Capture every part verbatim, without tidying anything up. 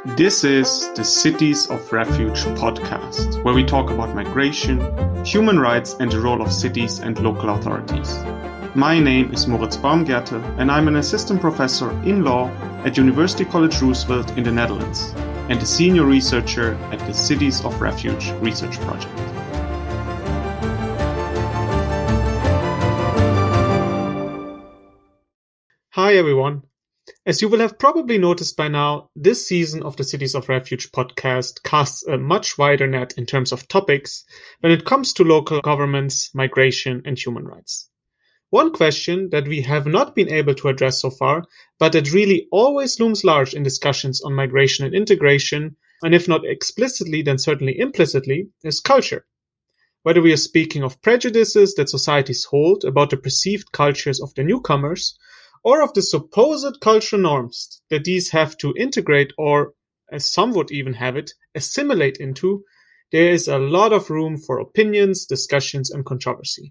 This is the Cities of Refuge podcast, where we talk about migration, human rights, and the role of cities and local authorities. My name is Moritz Baumgärtel, and I'm an assistant professor in law at University College Roosevelt in the Netherlands, and a senior researcher at the Cities of Refuge research project. Hi everyone. As you will have probably noticed by now, this season of the Cities of Refuge podcast casts a much wider net in terms of topics when it comes to local governments, migration, and human rights. One question that we have not been able to address so far, but that really always looms large in discussions on migration and integration, and if not explicitly, then certainly implicitly, is culture. Whether we are speaking of prejudices that societies hold about the perceived cultures of the newcomers, or of the supposed cultural norms that these have to integrate or, as some would even have it, assimilate into, there is a lot of room for opinions, discussions, and controversy.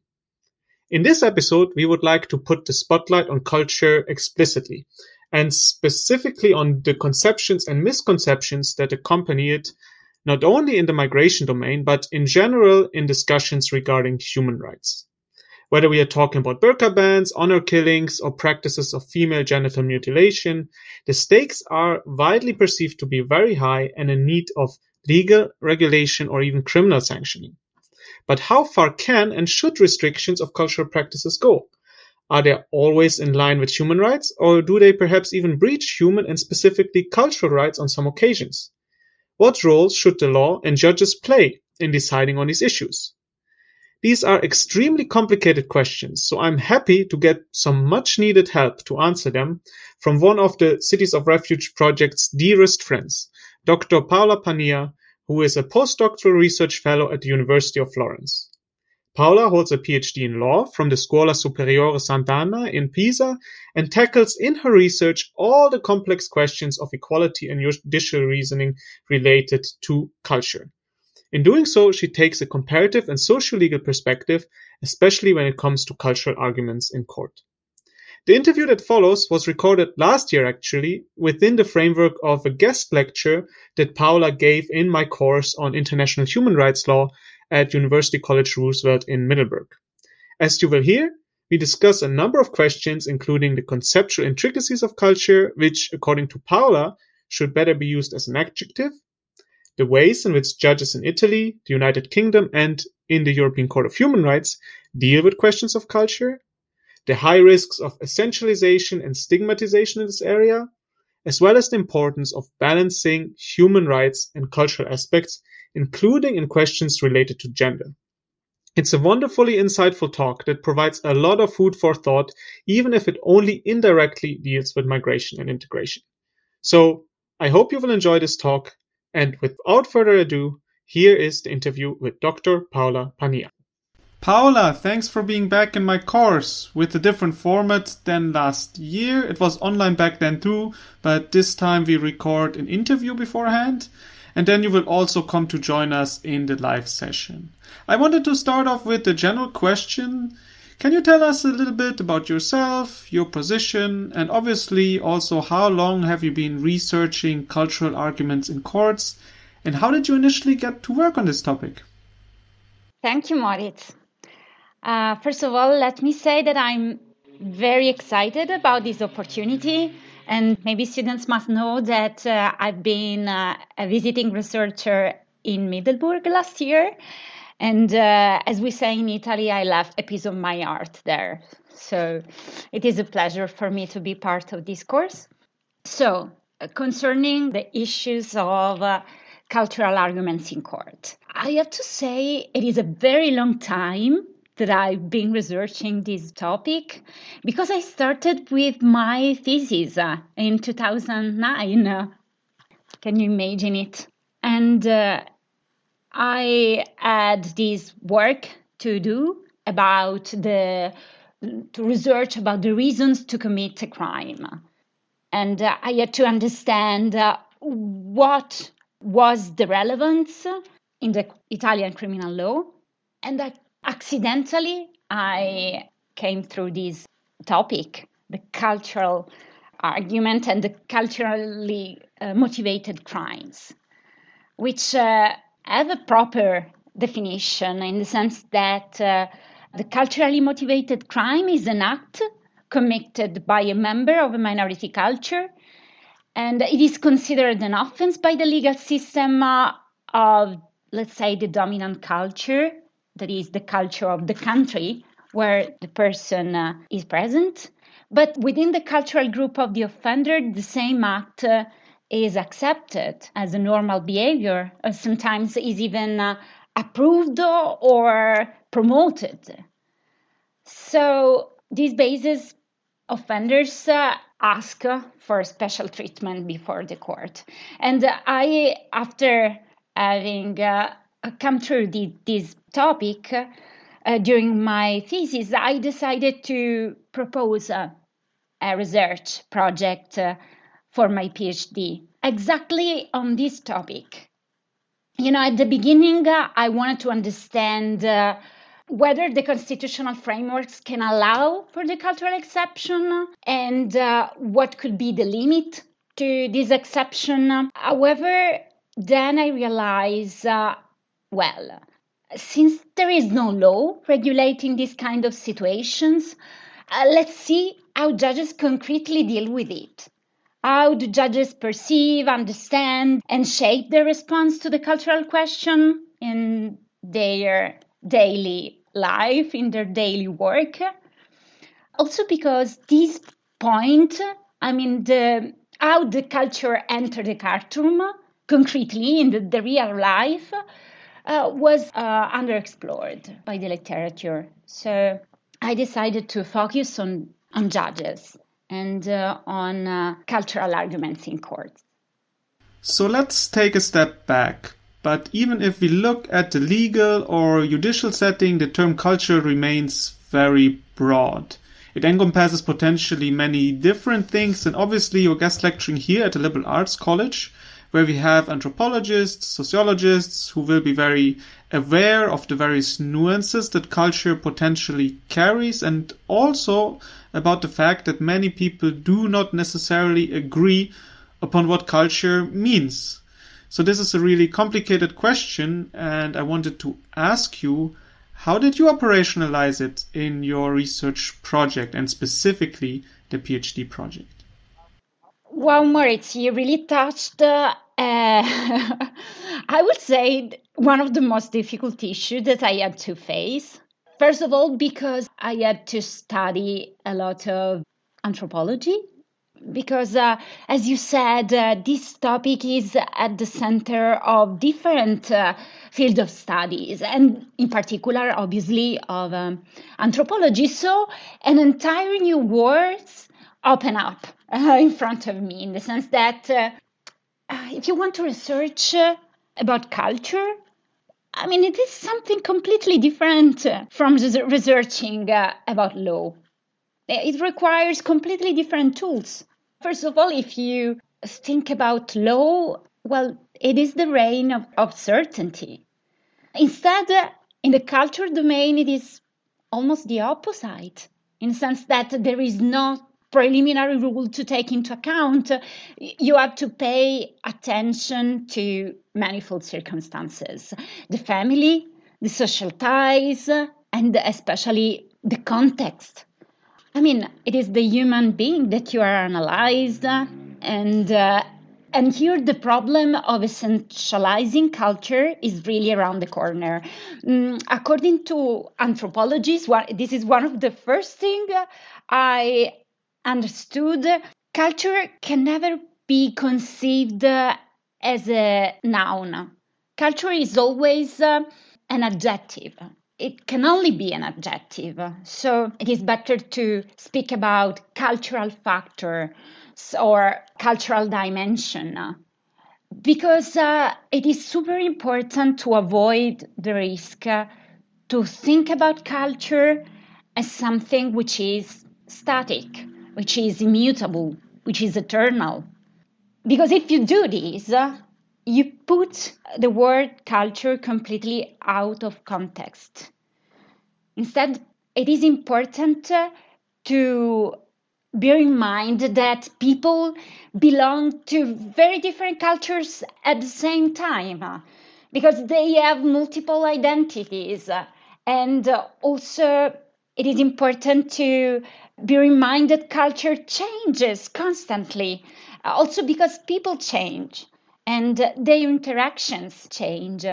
In this episode, we would like to put the spotlight on culture explicitly, and specifically on the conceptions and misconceptions that accompany it, not only in the migration domain, but in general in discussions regarding human rights. Whether we are talking about burqa bans, honor killings, or practices of female genital mutilation, the stakes are widely perceived to be very high and in need of legal regulation or even criminal sanctioning. But how far can and should restrictions of cultural practices go? Are they always in line with human rights, or do they perhaps even breach human and specifically cultural rights on some occasions? What role should the law and judges play in deciding on these issues? These are extremely complicated questions, so I'm happy to get some much needed help to answer them from one of the Cities of Refuge project's dearest friends, Doctor Paola Pania, who is a postdoctoral research fellow at the University of Florence. Paola holds a PhD in law from the Scuola Superiore Sant'Anna in Pisa and tackles in her research all the complex questions of equality and judicial reasoning related to culture. In doing so, she takes a comparative and socio-legal perspective, especially when it comes to cultural arguments in court. The interview that follows was recorded last year, actually, within the framework of a guest lecture that Paola gave in my course on international human rights law at University College Roosevelt in Middelburg. As you will hear, we discuss a number of questions, including the conceptual intricacies of culture, which, according to Paola, should better be used as an adjective, the ways in which judges in Italy, the United Kingdom, and in the European Court of Human Rights deal with questions of culture, the high risks of essentialization and stigmatization in this area, as well as the importance of balancing human rights and cultural aspects, including in questions related to gender. It's a wonderfully insightful talk that provides a lot of food for thought, even if it only indirectly deals with migration and integration. So, I hope you will enjoy this talk. And without further ado, here is the interview with Doctor Paola Pania. Paola, thanks for being back in my course with a different format than last year. It was online back then too, but this time we record an interview beforehand. And then you will also come to join us in the live session. I wanted to start off with a general question. Can you tell us a little bit about yourself, your position, and obviously also how long have you been researching cultural arguments in courts, and how did you initially get to work on this topic? Thank you, Moritz. Uh, first of all, let me say that I'm very excited about this opportunity, and maybe students must know that uh, I've been uh, a visiting researcher in Middelburg last year. And uh, as we say in Italy, I left a piece of my art there. So it is a pleasure for me to be part of this course. So uh, concerning the issues of uh, cultural arguments in court, I have to say it is a very long time that I've been researching this topic because I started with my thesis uh, in two thousand nine. Uh, can you imagine it? And uh, I had this work to do about the to research about the reasons to commit a crime, and uh, I had to understand uh, what was the relevance in the Italian criminal law, and that accidentally I came through this topic, the cultural argument and the culturally uh, motivated crimes, which uh, have a proper definition in the sense that uh, the culturally motivated crime is an act committed by a member of a minority culture, and it is considered an offense by the legal system uh, of, let's say, the dominant culture, that is the culture of the country where the person uh, is present. But within the cultural group of the offender, the same act uh, is accepted as a normal behavior, uh, sometimes is even uh, approved or promoted. So these bases offenders uh, ask for special treatment before the court. And I, after having uh, come through the, this topic uh, during my thesis, I decided to propose a, a research project uh, for my PhD exactly on this topic. You know, at the beginning, uh, I wanted to understand uh, whether the constitutional frameworks can allow for the cultural exception and uh, what could be the limit to this exception. However, then I realized, uh, well, since there is no law regulating this kind of situations, uh, let's see how judges concretely deal with it. How do judges perceive, understand, and shape their response to the cultural question in their daily life, in their daily work? Also because this point, I mean, the, how the culture entered the courtroom concretely in the, the real life uh, was uh, underexplored by the literature. So I decided to focus on, on judges and uh, on uh, cultural arguments in courts. So let's take a step back. But even if we look at the legal or judicial setting, the term culture remains very broad. It encompasses potentially many different things, and obviously you're guest lecturing here at the Liberal Arts College, where we have anthropologists, sociologists who will be very aware of the various nuances that culture potentially carries, and also about the fact that many people do not necessarily agree upon what culture means. So this is a really complicated question, and I wanted to ask you, how did you operationalize it in your research project, and specifically the PhD project? Well, Moritz, you really touched, uh, I would say, one of the most difficult issues that I had to face. First of all, because I had to study a lot of anthropology. Because, uh, as you said, uh, this topic is at the center of different uh, fields of studies, and in particular, obviously, of um, anthropology. So, an entire new world open up uh, in front of me, in the sense that uh, if you want to research uh, about culture, I mean, it is something completely different uh, from researching uh, about law. It requires completely different tools. First of all, if you think about law, well, it is the reign of, of certainty. Instead, in the culture domain, it is almost the opposite, in the sense that there is no preliminary rule to take into account. You have to pay attention to manifold circumstances, the family, the social ties, and especially the context. I mean, it is the human being that you are analyzed, and uh, and here the problem of essentializing culture is really around the corner. Mm, according to anthropologists, one, this is one of the first things I understood. Culture can never be conceived uh, as a noun. Culture is always uh, an adjective. It can only be an adjective. So it is better to speak about cultural factor or cultural dimension, because uh, it is super important to avoid the risk uh, to think about culture as something which is static, which is immutable, which is eternal. Because if you do this, uh, you put the word culture completely out of context. Instead, it is important uh, to bear in mind that people belong to very different cultures at the same time uh, because they have multiple identities. uh, And uh, also, it is important to bear in mind that culture changes constantly, uh, also because people change and uh, their interactions change.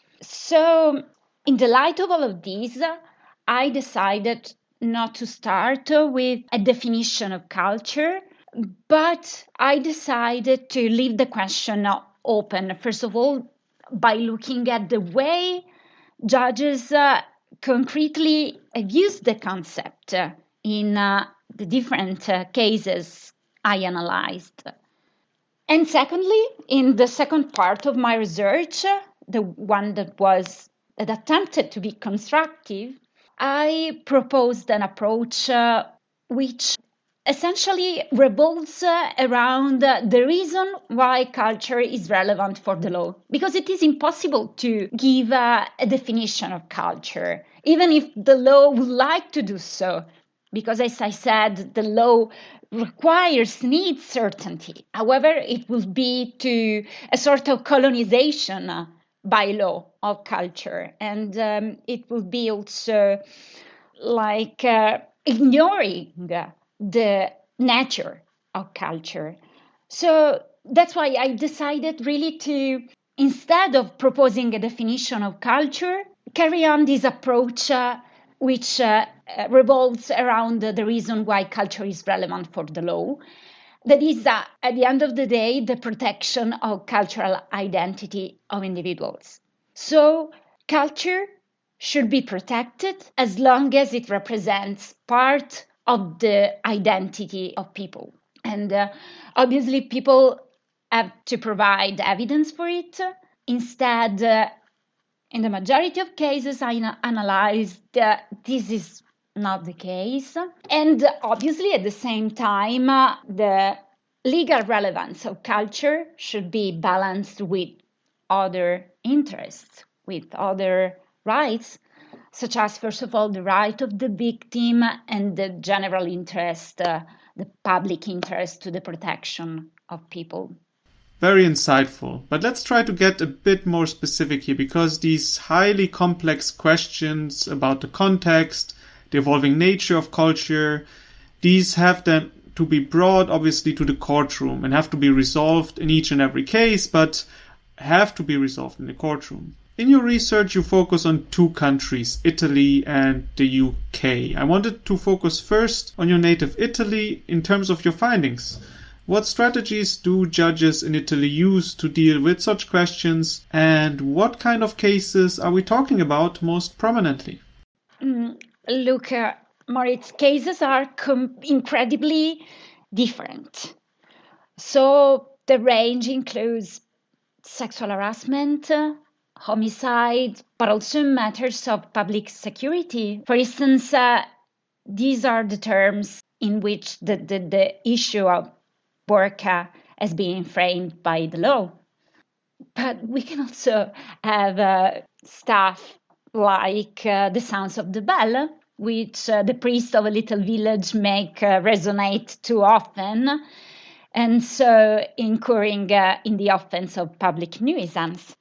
So, in the light of all of these, I decided not to start with a definition of culture, but I decided to leave the question open, first of all, by looking at the way judges uh, concretely used the concept uh, in uh, the different uh, cases I analyzed. And secondly, in the second part of my research, uh, the one that was that attempted to be constructive, I proposed an approach uh, which essentially revolves uh, around uh, the reason why culture is relevant for the law. Because it is impossible to give uh, a definition of culture, even if the law would like to do so. Because, as I said, the law requires, needs certainty. However, it will be to a sort of colonization uh, by law of culture. And um, it will be also like uh, ignoring the nature of culture. So that's why I decided really to, instead of proposing a definition of culture, carry on this approach uh, which uh, revolves around the reason why culture is relevant for the law. That is, uh, at the end of the day, the protection of cultural identity of individuals. So culture should be protected as long as it represents part of the identity of people. And uh, obviously, people have to provide evidence for it. Instead, uh, in the majority of cases I analyzed, uh, this is not the case. And obviously, at the same time, uh, the legal relevance of culture should be balanced with other interests, with other rights, such as, first of all, the right of the victim and the general interest, uh, the public interest to the protection of people. Very insightful. But let's try to get a bit more specific here, because these highly complex questions about the context, the evolving nature of culture, these have then to be brought obviously to the courtroom and have to be resolved in each and every case, but have to be resolved in the courtroom. In your research, you focus on two countries, Italy and the U K. I wanted to focus first on your native Italy in terms of your findings. What strategies do judges in Italy use to deal with such questions, and what kind of cases are we talking about most prominently? Mm, look, uh, Moritz, cases are com- incredibly different. So the range includes sexual harassment, uh, homicide, but also matters of public security. For instance, uh, these are the terms in which the, the, the issue of burqa has been framed by the law. But we can also have uh, stuff like uh, the sounds of the bell, which uh, the priests of a little village make uh, resonate too often, and so incurring uh, in the offense of public nuisance.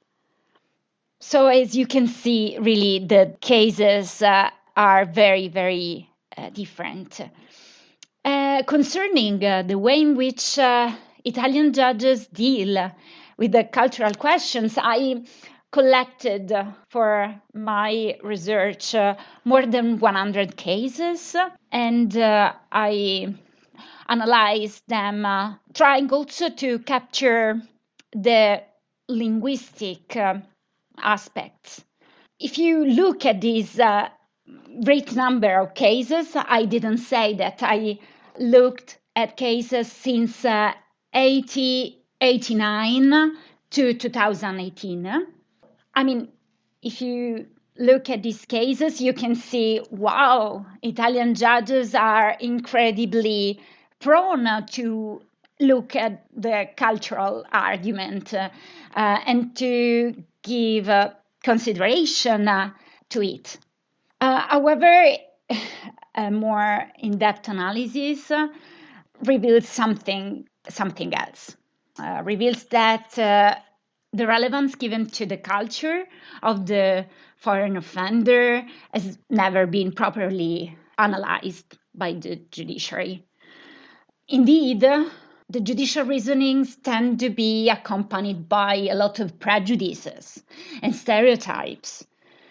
So as you can see, really the cases uh, are very, very uh, different. Uh, concerning uh, the way in which uh, Italian judges deal with the cultural questions, I collected uh, for my research uh, more than one hundred cases, and uh, I analyzed them, uh, trying also to capture the linguistic uh, aspects. If you look at this uh, great number of cases, I didn't say that I looked at cases since uh, eighteen eighty-nine to two thousand eighteen. I mean, if you look at these cases, you can see, wow, Italian judges are incredibly prone to look at the cultural argument uh, uh, and to give uh, consideration uh, to it. Uh, however, a more in-depth analysis uh, reveals something, something else. Uh, reveals that uh, the relevance given to the culture of the foreign offender has never been properly analyzed by the judiciary. Indeed, the judicial reasonings tend to be accompanied by a lot of prejudices and stereotypes.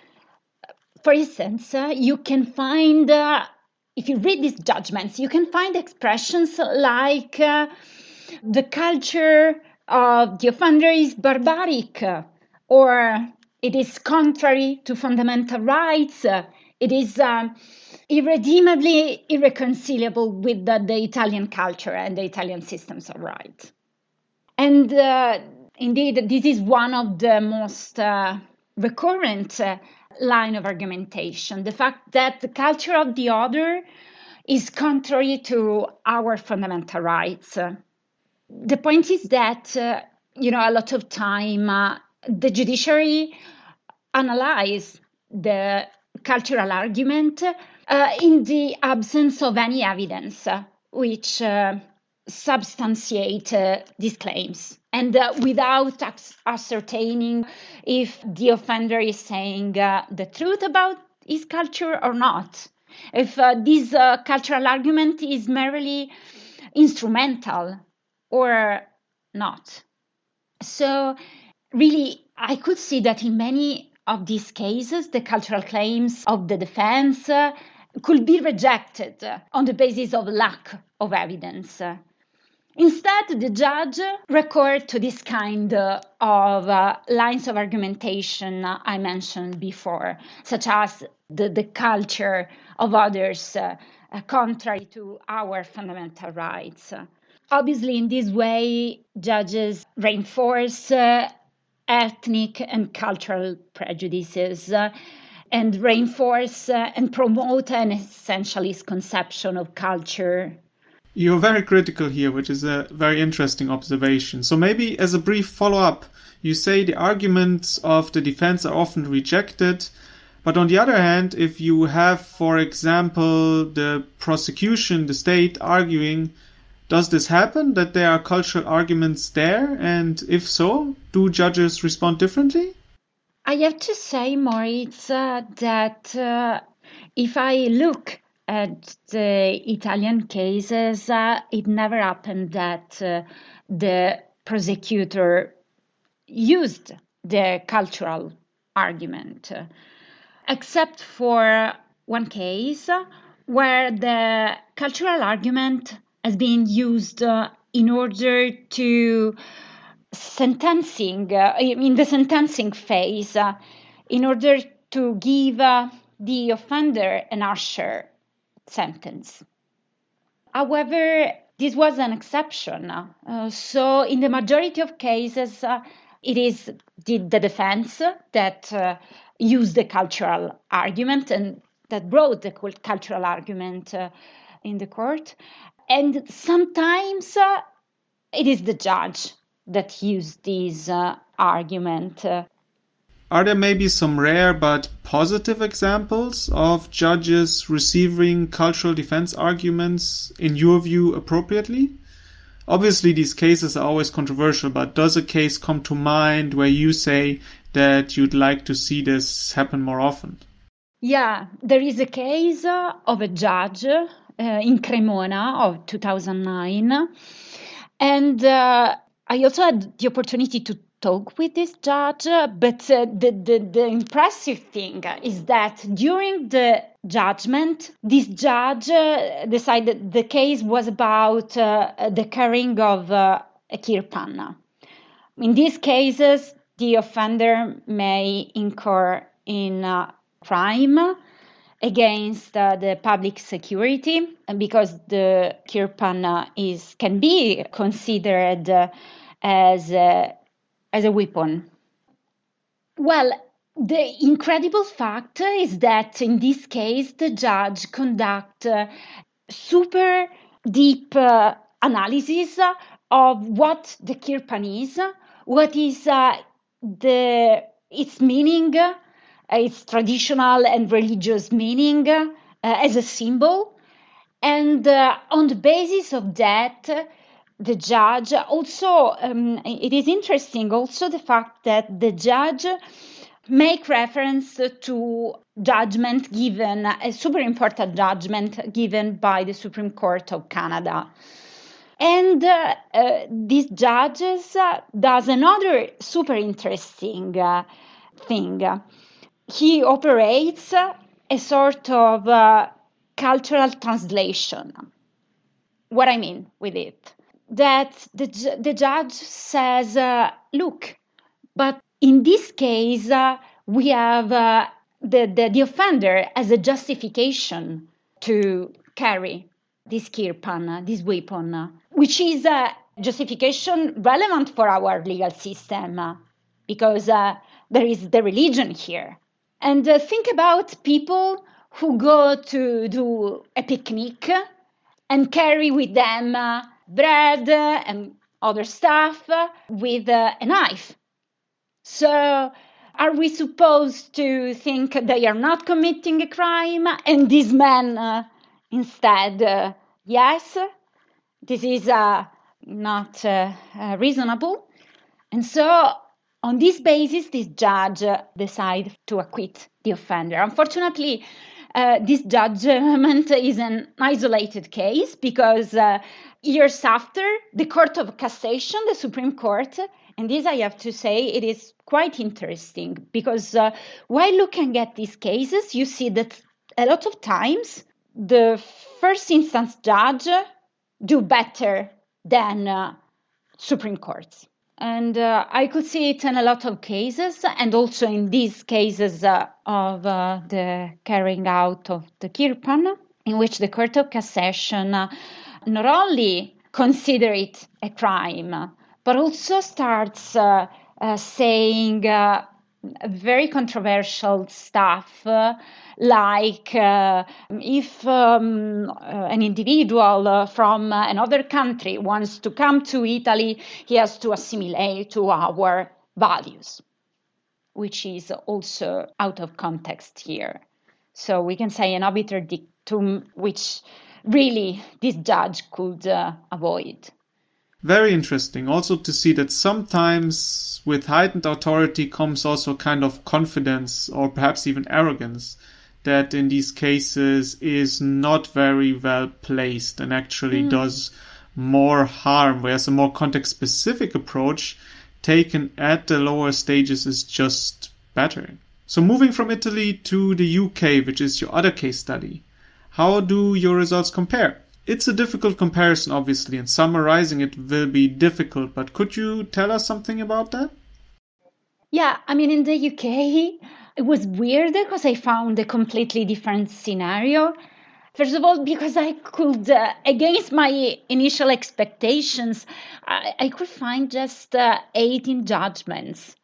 For instance, uh, you can find, uh, if you read these judgments, you can find expressions like uh, the culture of the offender is barbaric, uh, or it is contrary to fundamental rights, uh, it is uh, irredeemably irreconcilable with the, the Italian culture and the Italian systems of rights. And uh, indeed, this is one of the most uh, recurrent uh, line of argumentation, the fact that the culture of the other is contrary to our fundamental rights. The point is that, uh, you know, a lot of time uh, the judiciary analyze the cultural argument uh, in the absence of any evidence uh, which uh, substantiate uh, these claims, and uh, without ascertaining if the offender is saying uh, the truth about his culture or not, if uh, this uh, cultural argument is merely instrumental or not. So really, I could see that in many of these cases, the cultural claims of the defense uh, could be rejected on the basis of lack of evidence. Instead, the judge recurred to this kind uh, of uh, lines of argumentation uh, I mentioned before, such as the, the culture of others uh, uh, contrary to our fundamental rights. Obviously, in this way, judges reinforce uh, ethnic and cultural prejudices uh, and reinforce uh, and promote an essentialist conception of culture. You're very critical here, which is a very interesting observation. So maybe as a brief follow-up, you say the arguments of the defense are often rejected. But on the other hand, if you have, for example, the prosecution, the state arguing, does this happen, that there are cultural arguments there? And if so, do judges respond differently? I have to say, Moritz, uh, that uh, if I look at the Italian cases, uh, it never happened that uh, the prosecutor used the cultural argument, uh, except for one case where the cultural argument has been used uh, in order to sentencing, uh, in the sentencing phase, uh, in order to give uh, the offender an harsher sentence. However, this was an exception. Uh, so in the majority of cases, uh, it is the, the defense that uh, used the cultural argument and that brought the cultural argument uh, in the court. And sometimes uh, it is the judge that used this uh, argument. Uh, Are there maybe some rare but positive examples of judges receiving cultural defense arguments, in your view, appropriately? Obviously, these cases are always controversial, but does a case come to mind where you say that you'd like to see this happen more often? Yeah, there is a case uh, of a judge uh, in Cremona of two thousand nine. And uh, I also had the opportunity to talk with this judge, but uh, the, the, the impressive thing is that during the judgment, this judge uh, decided the case was about uh, the carrying of uh, a kirpan. In these cases, the offender may incur in uh, crime against uh, the public security, because the kirpan uh, is can be considered uh, as a as a weapon. Well, the incredible fact is that in this case, the judge conduct uh, super deep uh, analysis of what the kirpan is, what is uh, the its meaning, uh, its traditional and religious meaning uh, as a symbol, And uh, on the basis of that, the judge also, um, it is interesting also the fact that the judge make reference to judgment given, a super important judgment given by the Supreme Court of Canada. And uh, uh, this judges uh, does another super interesting uh, thing. He operates a sort of uh, cultural translation. What I mean with it, that the, the judge says, uh, look, but in this case, uh, we have uh, the, the, the offender as a justification to carry this kirpan, this weapon, which is a justification relevant for our legal system, uh, because uh, there is the religion here. And uh, think about people who go to do a picnic and carry with them uh, bread and other stuff uh, with uh, a knife. So are we supposed to think they are not committing a crime and these men uh, instead, uh, yes, this is uh, not uh, uh, reasonable. And so on this basis, this judge uh, decides to acquit the offender. Unfortunately, uh, this judgment is an isolated case because uh, years after, the Court of Cassation, the Supreme Court, and this I have to say, it is quite interesting because uh, while looking at these cases, you see that a lot of times the first instance judge do better than uh, Supreme Courts. And uh, I could see it in a lot of cases, and also in these cases uh, of uh, the carrying out of the kirpan, in which the Court of Cassation uh, not only consider it a crime, but also starts uh, uh, saying uh, very controversial stuff, uh, like uh, if um, uh, an individual uh, from uh, another country wants to come to Italy, he has to assimilate to our values, which is also out of context here. So we can say an obiter dictum, which really this judge could uh, avoid. Very interesting. Also to see that sometimes with heightened authority comes also a kind of confidence or perhaps even arrogance that in these cases is not very well placed and actually mm. does more harm, whereas a more context-specific approach taken at the lower stages is just better. So moving from Italy to the U K, which is your other case study, how do your results compare? It's a difficult comparison, obviously, and summarizing it will be difficult, but could you tell us something about that? Yeah, I mean, in the U K, it was weird because I found a completely different scenario. First of all, because I could, uh, against my initial expectations, I, I could find just uh, eighteen judgments.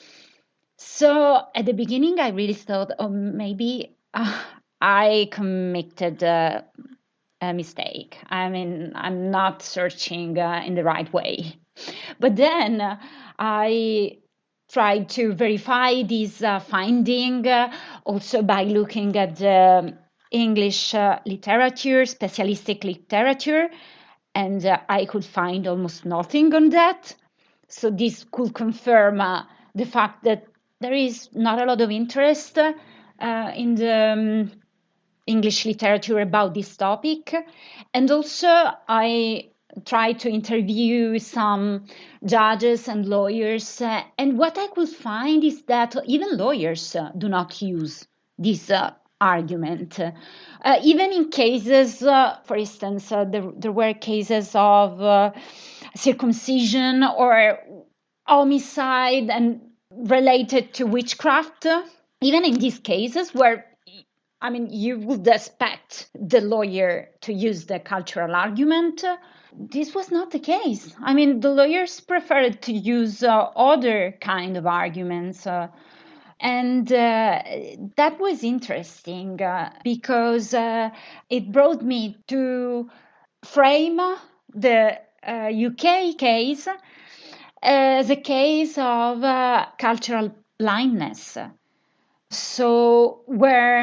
So at the beginning, I really thought, oh, maybe uh, I committed uh, a mistake. I mean, I'm not searching uh, in the right way. But then uh, I tried to verify this uh, finding uh, also by looking at the English uh, literature, specialistic literature, and uh, I could find almost nothing on that. So this could confirm uh, the fact that there is not a lot of interest uh, in the um, English literature about this topic. And also I tried to interview some judges and lawyers, uh, and what I could find is that even lawyers uh, do not use this uh, argument. Uh, even in cases, uh, for instance, uh, there, there were cases of uh, circumcision or homicide and related to witchcraft. Even in these cases where, I mean, you would expect the lawyer to use the cultural argument, this was not the case. I mean, the lawyers preferred to use uh, other kind of arguments. Uh, and uh, that was interesting uh, because uh, it brought me to frame the uh, U K case as a case of uh, cultural blindness. So where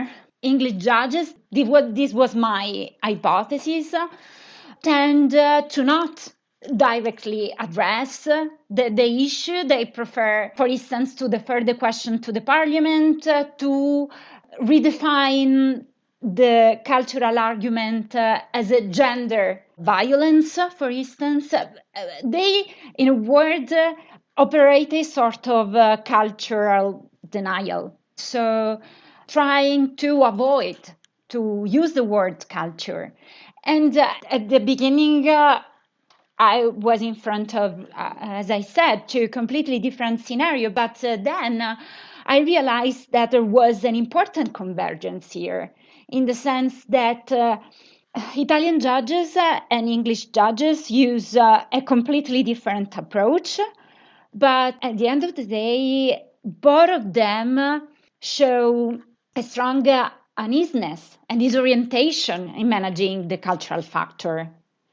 English judges, this was my hypothesis, tend uh, to not directly address the, the issue. They prefer, for instance, to defer the question to the parliament, uh, to redefine the cultural argument uh, as a gender violence, for instance. Uh, they, in a word, uh, operate a sort of uh, cultural denial. So trying to avoid to use the word culture. And uh, at the beginning, uh, I was in front of, uh, as I said, two completely different scenarios. But uh, then uh, I realized that there was an important convergence here, in the sense that uh, Italian judges uh, and English judges use uh, a completely different approach. But at the end of the day, both of them show a strong uh, uneasiness and disorientation in managing the cultural factor.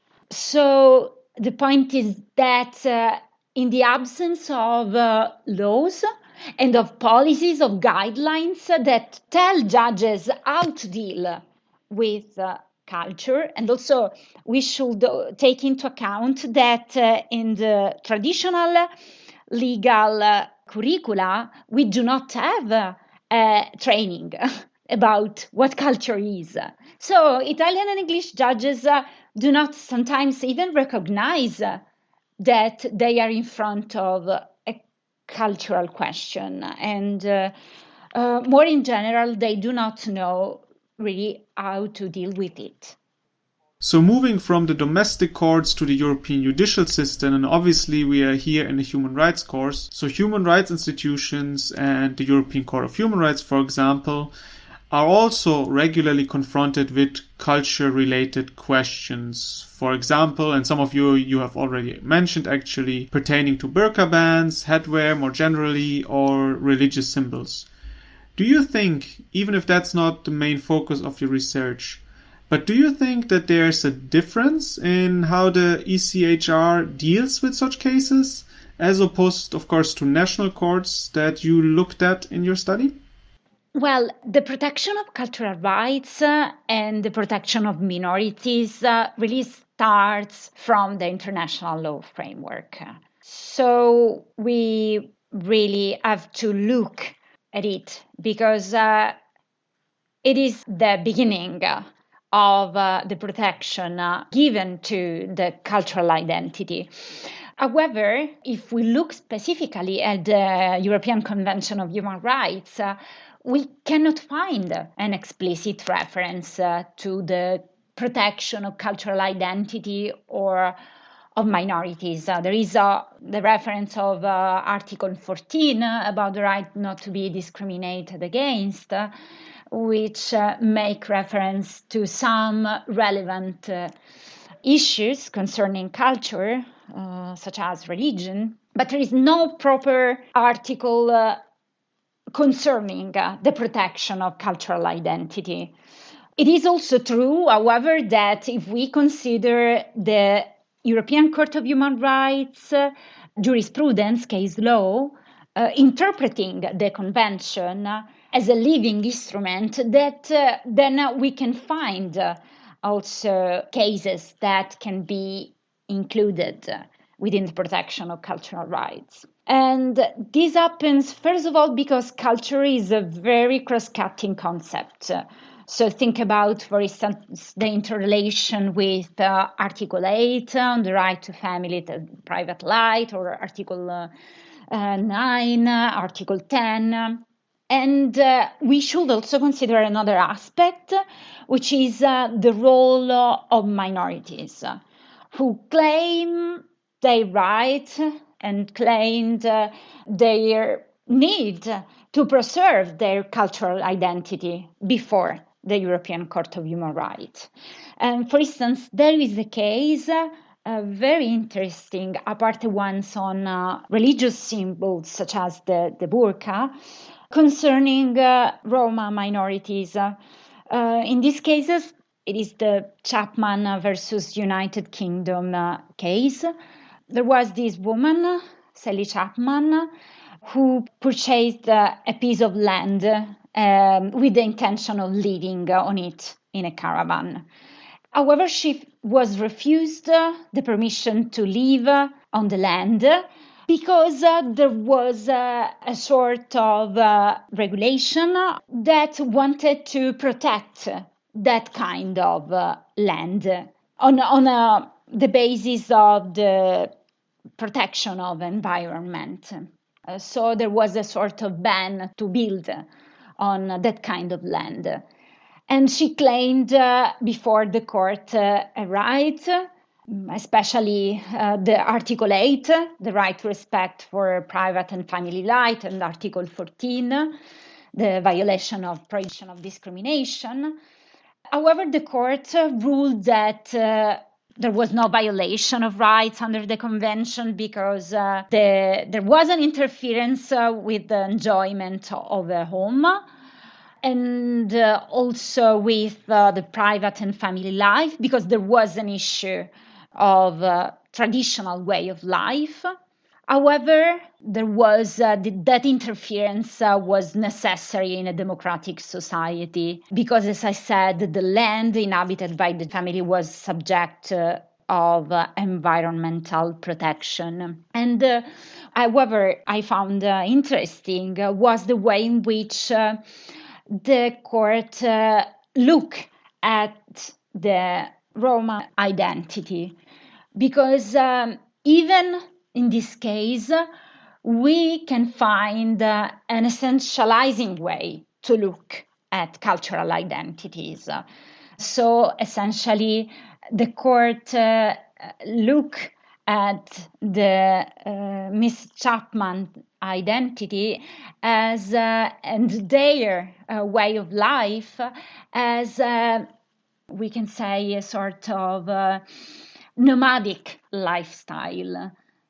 So the point is that uh, in the absence of uh, laws and of policies, of guidelines that tell judges how to deal with uh, culture, and also we should uh, take into account that uh, in the traditional legal uh, curricula, we do not have uh, uh, training about what culture is. So Italian and English judges uh, do not sometimes even recognize uh, that they are in front of a cultural question. And uh, uh, more in general, they do not know really how to deal with it. So moving from the domestic courts to the European judicial system, and obviously we are here in a human rights course, so human rights institutions and the European Court of Human Rights, for example, are also regularly confronted with culture-related questions. For example, and some of you you have already mentioned actually, pertaining to burqa bans, headwear more generally, or religious symbols. Do you think, even if that's not the main focus of your research, but do you think that there's a difference in how the E C H R deals with such cases, as opposed, of course, to national courts that you looked at in your study? Well, the protection of cultural rights uh, and the protection of minorities uh, really starts from the international law framework. So we really have to look at it because uh, it is the beginning of uh, the protection uh, given to the cultural identity. However, if we look specifically at the European Convention of Human Rights, uh, we cannot find an explicit reference uh, to the protection of cultural identity or of minorities. Uh, there is uh, the reference of uh, Article fourteen uh, about the right not to be discriminated against, uh, which uh, make reference to some relevant uh, issues concerning culture, uh, such as religion, but there is no proper article uh, concerning uh, the protection of cultural identity. It is also true, however, that if we consider the European Court of Human Rights uh, jurisprudence, case law, uh, interpreting the convention uh, as a living instrument, that uh, then uh, we can find uh, also cases that can be included uh, within the protection of cultural rights. And this happens, first of all, because culture is a very cross-cutting concept. So think about, for instance, the interrelation with uh, Article eight on the right to family to private life, or Article uh, uh, nine, uh, Article ten. And uh, we should also consider another aspect, which is uh, the role uh, of minorities uh, who claim their right and claimed uh, their need to preserve their cultural identity before the European Court of Human Rights. And for instance, there is a case, uh, very interesting, apart the ones on uh, religious symbols such as the, the burqa, concerning uh, Roma minorities. Uh, uh, in these cases, it is the Chapman versus United Kingdom uh, case. There was this woman, Sally Chapman, who purchased uh, a piece of land um, with the intention of living on it in a caravan. However, she was refused uh, the permission to live uh, on the land because uh, there was uh, a sort of uh, regulation that wanted to protect that kind of uh, land on, on uh, the basis of the protection of environment. Uh, so there was a sort of ban to build on that kind of land. And she claimed uh, before the court uh, a right, especially uh, the Article eight, the right to respect for private and family life, and Article fourteen, the violation of prohibition of discrimination. However, the court ruled that uh, there was no violation of rights under the convention because uh, the, there was an interference uh, with the enjoyment of a home, and uh, also with uh, the private and family life, because there was an issue of uh, traditional way of life. However, there was uh, the, that interference uh, was necessary in a democratic society because, as I said, the land inhabited by the family was subject uh, of uh, environmental protection. And uh, however, I found uh, interesting uh, was the way in which uh, the court uh, look at the Roma identity, because um, even in this case, we can find uh, an essentializing way to look at cultural identities. So essentially, the court uh, look at the uh, Miss Chapman identity as uh, and their uh, way of life as uh, we can say a sort of uh, nomadic lifestyle.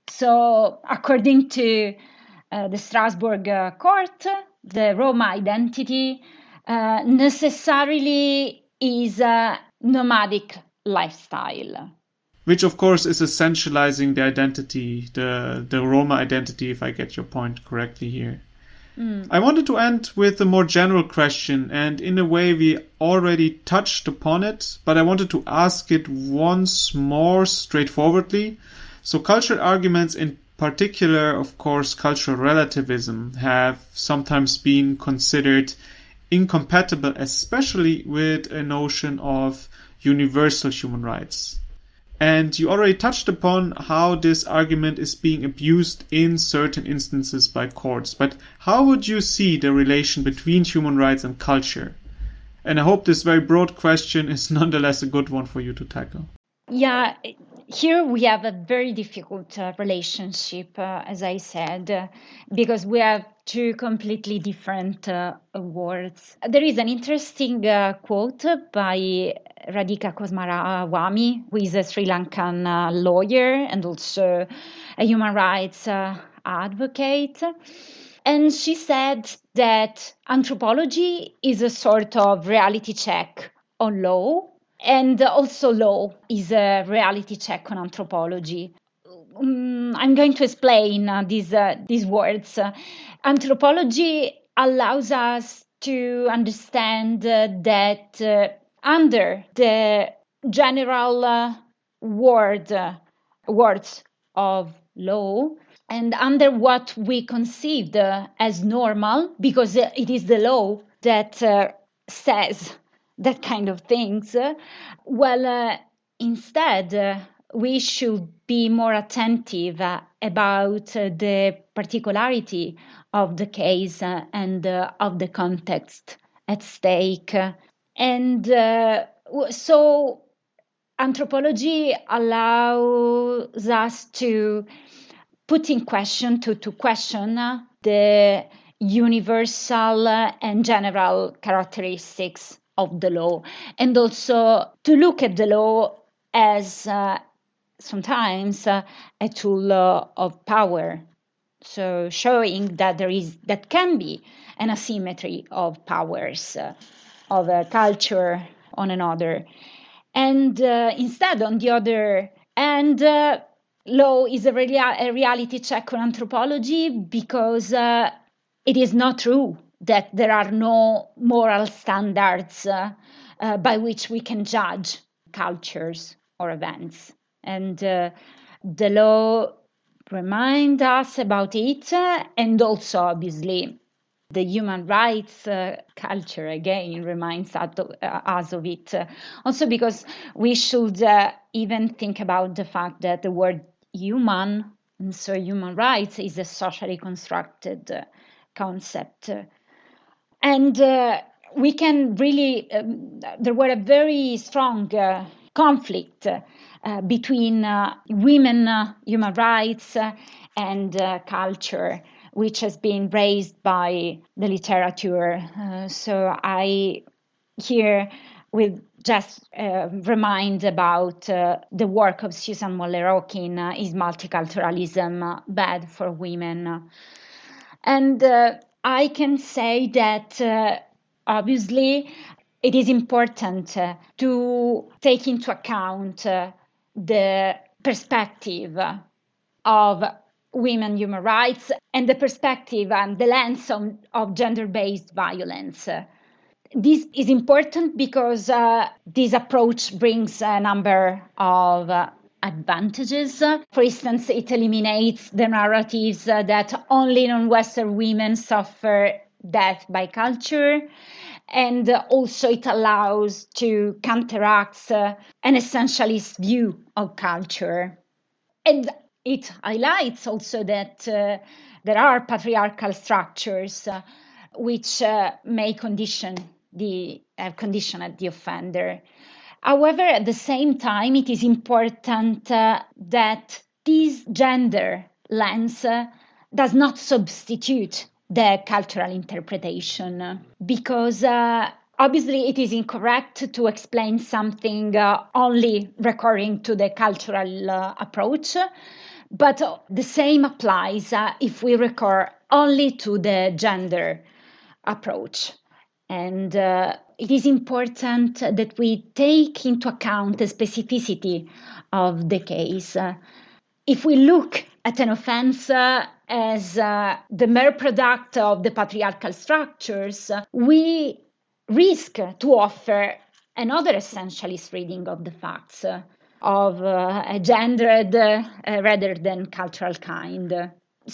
So according to uh, the Strasbourg uh, court, the Roma identity uh, necessarily is a nomadic lifestyle. Which, of course, is essentializing the identity, the, the Roma identity, if I get your point correctly here. Mm. I wanted to end with a more general question, and in a way we already touched upon it, but I wanted to ask it once more straightforwardly. So cultural arguments, in particular, of course, cultural relativism, have sometimes been considered incompatible, especially with a notion of universal human rights. And you already touched upon how this argument is being abused in certain instances by courts. But how would you see the relation between human rights and culture? And I hope this very broad question is nonetheless a good one for you to tackle. Yeah, here we have a very difficult uh, relationship, uh, as I said, uh, because we have two completely different uh, words. There is an interesting uh, quote by Radhika Kosmarawamy, who is a Sri Lankan uh, lawyer and also a human rights uh, advocate. And she said that anthropology is a sort of reality check on law, and also law is a reality check on anthropology. Um, I'm going to explain uh, these, uh, these words. Uh, anthropology allows us to understand uh, that uh, under the general uh, word, uh, words of law, and under what we conceived uh, as normal, because uh, it is the law that uh, says that kind of things, uh, well, uh, instead, uh, we should be more attentive uh, about uh, the particularity of the case uh, and uh, of the context at stake. And uh, so anthropology allows us to put in question, to, to question uh, the universal uh, and general characteristics of the law, and also to look at the law as uh, sometimes uh, a tool uh, of power. So showing that there is, that can be an asymmetry of powers, uh, of a culture on another. And uh, instead, on the other hand, uh, law is a, rea- a reality check on anthropology because uh, it is not true that there are no moral standards uh, uh, by which we can judge cultures or events. And uh, the law reminds us about it, uh, and also, obviously, the human rights uh, culture again reminds us of, uh, us of it. Uh, also, because we should uh, even think about the fact that the word human, and so human rights, is a socially constructed uh, concept. And uh, we can really, um, there were a very strong uh, conflict uh, between uh, women, uh, human rights, uh, and uh, culture, which has been raised by the literature. Uh, so I here will just uh, remind about uh, the work of Susan Moller-Okin, uh, Is Multiculturalism uh, Bad for Women? And uh, I can say that uh, obviously it is important uh, to take into account uh, the perspective of women human rights and the perspective and the lens of, of gender-based violence. This is important because uh, this approach brings a number of uh, advantages. For instance, it eliminates the narratives uh, that only non-Western women suffer death by culture. And uh, also it allows to counteract uh, an essentialist view of culture. And it highlights also that uh, there are patriarchal structures uh, which uh, may condition the uh, condition the offender. However, at the same time, it is important uh, that this gender lens uh, does not substitute the cultural interpretation, because uh, obviously it is incorrect to explain something uh, only recurring to the cultural uh, approach, but the same applies uh, if we recur only to the gender approach. And uh, it is important that we take into account the specificity of the case. Uh, if we look at an offense uh, as uh, the mere product of the patriarchal structures, uh, we risk to offer another essentialist reading of the facts, uh, of uh, a gendered uh, rather than cultural kind.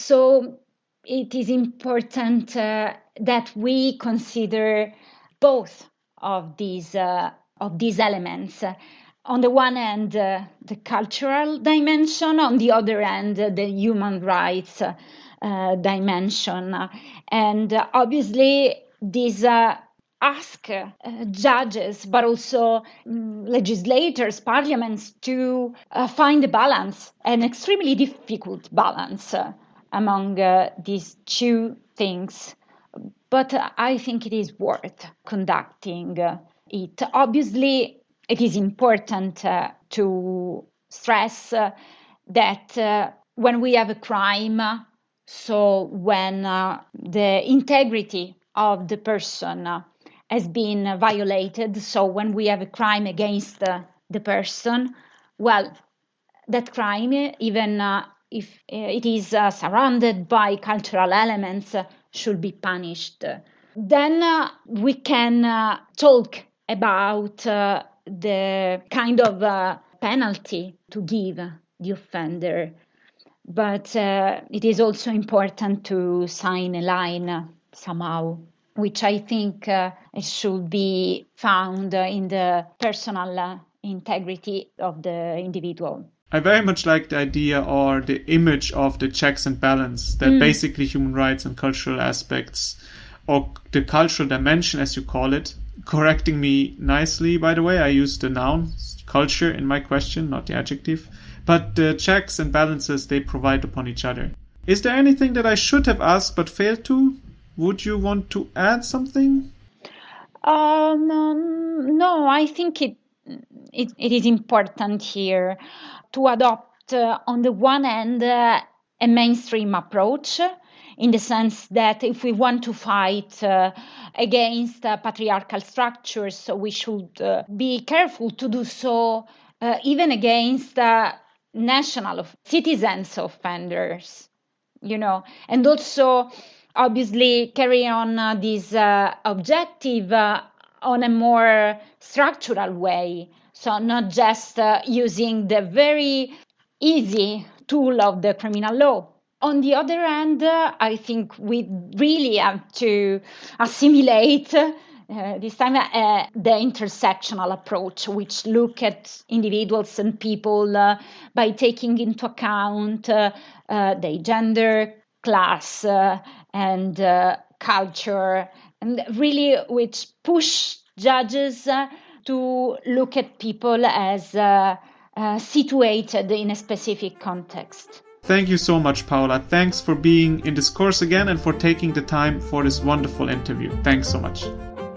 So it is important uh, that we consider both of these uh, of these elements. On the one hand, uh, the cultural dimension; on the other hand, uh, the human rights uh, dimension. And uh, obviously, these uh, ask uh, judges, but also um, legislators, parliaments, to uh, find a balance, an extremely difficult balance uh, among uh, these two things. But uh, I think it is worth conducting uh, it. Obviously, it is important uh, to stress uh, that uh, when we have a crime, so when uh, the integrity of the person uh, has been violated, so when we have a crime against uh, the person, well, that crime, even uh, if uh, it is uh, surrounded by cultural elements, uh, should be punished. Then uh, we can uh, talk about uh, the kind of uh, penalty to give the offender. But uh, it is also important to sign a line uh, somehow, which I think uh, should be found in the personal uh, integrity of the individual. I very much like the idea or the image of the checks and balance, that mm. basically human rights and cultural aspects, or the cultural dimension, as you call it, correcting me nicely, by the way, I used the noun culture in my question, not the adjective, but the checks and balances they provide upon each other. Is there anything that I should have asked but failed to? Would you want to add something? Um, um, no, I think it, it, it is important here to adopt, uh, on the one hand, uh, a mainstream approach, in the sense that if we want to fight uh, against uh, patriarchal structures, we should uh, be careful to do so uh, even against uh, national citizens offenders, you know, and also obviously carry on uh, this uh, objective uh, on a more structural way. So not just uh, using the very easy tool of the criminal law. On the other hand, uh, I think we really have to assimilate uh, this time uh, the intersectional approach, which look at individuals and people uh, by taking into account uh, uh, their gender, class, uh, and uh, culture, and really which push judges uh, to look at people as uh, uh, situated in a specific context. Thank you so much, Paola. Thanks for being in this course again and for taking the time for this wonderful interview. Thanks so much.